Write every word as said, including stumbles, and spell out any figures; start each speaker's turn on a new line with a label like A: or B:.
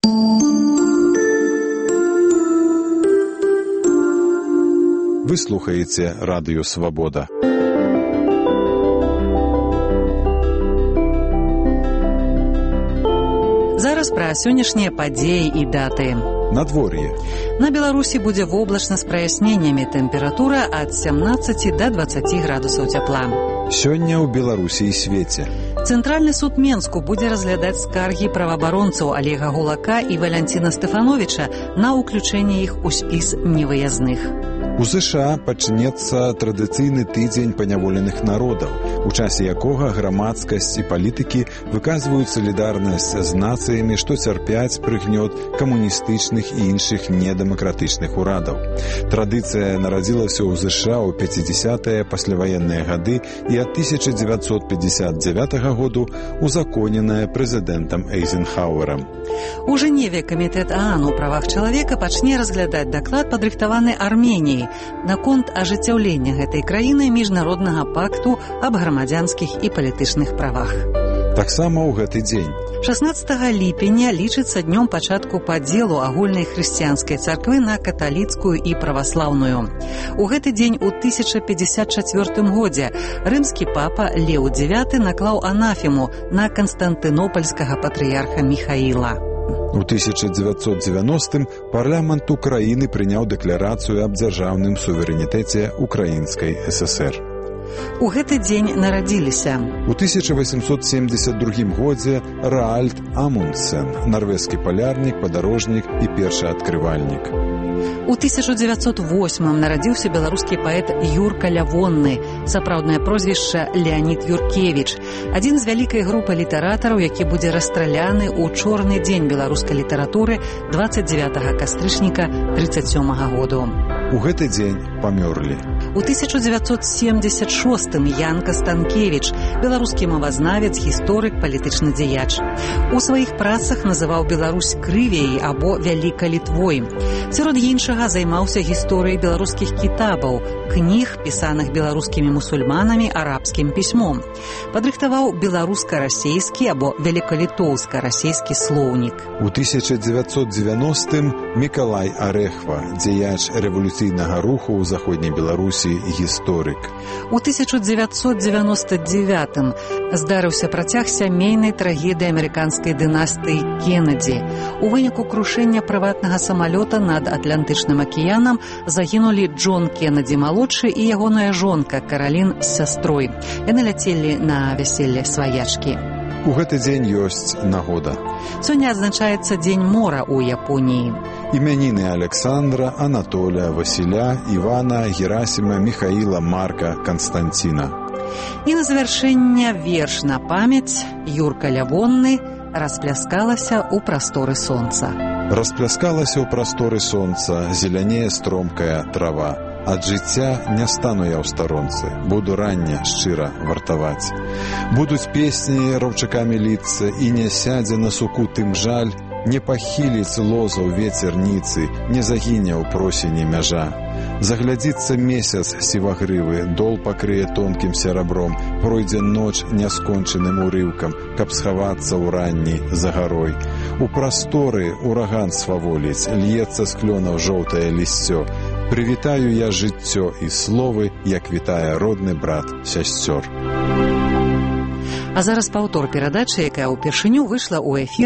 A: Вы слухаеце радыё «Свабода».
B: Зараз пра сённяшнія падзеі і даты.
A: Надвор'е.
B: На Беларусі будзе воблачна з праясненнямі, тэмпература ад сямнаццаці да дваццаці градусаў цяпла.
A: Сёння ў Беларусі і свеце.
B: Цэнтральны суд Менску будзе разглядаць скаргі праваабаронцаў Олега Гулака і Валянціна Стэфановіча на ўключэнне іх у спіс невыязных.
A: У США пачнецца традыцыйны тыдзень паняволеных народаў, у часе якога грамадскасць і палітыкі выказваюць салідарнасць з нацыямі, што цярпяць прыгнёт камуністычных і іншых недэмакратычных урадаў. Традыцыя нарадзілася ў США ў пяцідзясятыя пасляваенныя гады і ад тысяча дзевяцьсот пятьдесят девятага году узаконеная прэзідэнтам Эйзенхауэрам.
B: У Жэневе камітэт ААН у правах чалавека пачне разглядаць даклад, падрыхтаваны Арменіяй, наконт ажыццяўлення гэтай краіны міжнароднага пакту аб грамадзянскіх і палітычных правах.
A: Таксама ў гэты дзень.
B: шаснаццатага ліпеня лічыцца днём пачатку падзелу агульнай хрысціянскай царквы на каталіцкую і праваслаўную. У гэты дзень у тысяча пятьдесят чацвёртым годзе рымскі папа Леў дзявяты наклаў анафему на канстантынопальскага патрыярха Міхаіла.
A: У тысяча дзевяцьсот дзевяностым парламент Украіны прыняў дэкларацыю аб дзяржаўным суверэнітэце Украінскай ССР.
B: У гэты дзень нарадзіліся.
A: У тысяча восемьсот семьдесят другім годзе Раальд Амундсен, нарвежскі палярнік, падарожнік і першы адкрывальнік.
B: У тысяча дзевяцьсот восьмым нарадзіўся беларускі паэт Юрка Лявонны, сапраўднае прозвішча Леанід Юркевіч, адзін з вялікай групы літаратараў, які будзе расстраляны ў чорны дзень беларускай літаратуры дваццаць дзевятага кастрычніка тридцать сёмага году.
A: У гэты дзень памёрлі.
B: У тысяча дзевяцьсот семьдесят шостым Янка Станкевіч, беларускі мовазнавец, гісторык, палітычны дзеяч. У сваіх працах называў Беларусь крывей або вялікай Літвой. Сярод іншага займаўся гісторыяй беларускіх кітабаў, кніг, пісаных беларускімі мусульманамі арабскім пісьмом. Падрыхтаваў беларуска-расейскі або великалітоўска-расейскі слоўнік.
A: У тысяча дзевяцьсот девяностым Мікалай Арэхва, дзеяч рэвалюцыйнага руху ў заходняй Беларусі, гісторык.
B: У тысяча дзевяцьсот девяносто девятым здарыўся працяг сямейнай трагедыі амерыканскай дынастыі Кеннеді. У выніку крушэння прыватнага самалёта над Атлантычным акіянам загінулі Джон Кеннеді-малодшы і ягоная жонка Каралін з сястрой. Яны ляцелі на вяселле сваячкі.
A: У гэты дзень ёсць нагода.
B: Сёння адзначаецца дзень мора ў Японіі.
A: Імяніны Александра, Анатолія, Васіля, Івана, Герасіма, Міхаіла, Марка, Канстанціна.
B: І на завяршэнне верш на памяць Юрка Лявонны «Распляскалася ў прасторы сонца».
A: Распляскалася ў прасторы сонца, зелянее стромкая трава. Ад жыцця не стану я ў старонцы, буду рання шчыра вартаваць. Будуць песні раўчакамі ліцца, і не сядзе на суку тым жаль, не пахіліць лоза ў ветерніцы, не загіне ў просені мяжа. Заглядзіцца месяц сівагрывы, дол пакрые тонкім серабром, пройдзе ноч няскончаным урыўкам, каб схавацца ў ранні за гарой. У прасторы ураган сваволіць, льецца з клёнаў жоўтае лісцё. Прывітаю я жыццё і словы, як вітае родны брат сясцёр.
B: А зараз паўтор перадачы, якая ўпершыню выйшла ў эфір